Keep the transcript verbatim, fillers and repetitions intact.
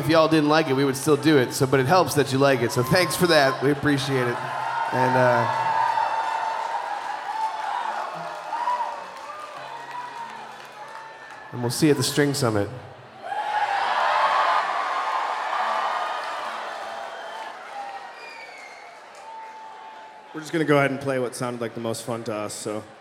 if y'all didn't like it, we would still do it. So, but it helps that you like it. So thanks for that. We appreciate it. And uh, and we'll see you at the String Summit. We're just going to go ahead and play what sounded like the most fun to us, so